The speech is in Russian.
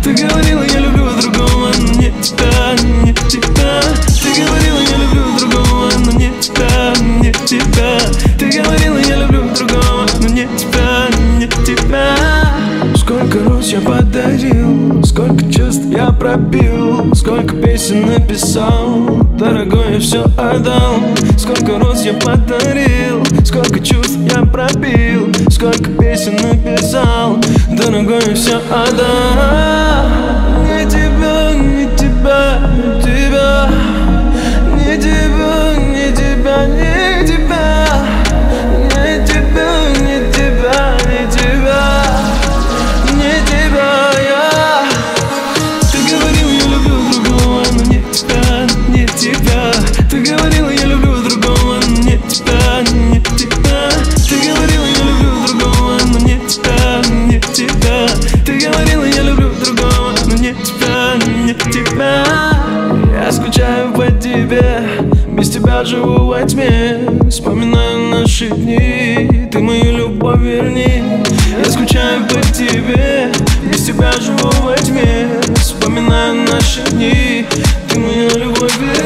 Ты говорила, я люблю другого, но не тебя, не тебя. Ты говорила, я люблю другого, но не тебя, не тебя. Ты говорила, я люблю другого, но не тебя, не тебя. Сколько роз я подарил, сколько чувств я пропил, сколько песен написал, дорогой, я все отдал. Сколько роз я подарил, сколько чувств я пропил, сколько песен написал, дорогой, я все отдал. Не тебя, не тебя, не тебя, не тебя, не тебя, не тебя, не тебя, не тебя, не тебя. Ты говорила, я люблю другого, но не тебя, не тебя. Ты говорила, я люблю другого, но не тебя, не тебя. Ты говорила, я люблю другого, но не тебя, не тебя. Я скучаю по тебе, без тебя живу во тьме. Вспоминаю наши дни, ты мою любовь верни. Я скучаю по тебе, без тебя живу во тьме. Вспоминаю наши дни, ты мою любовь верни.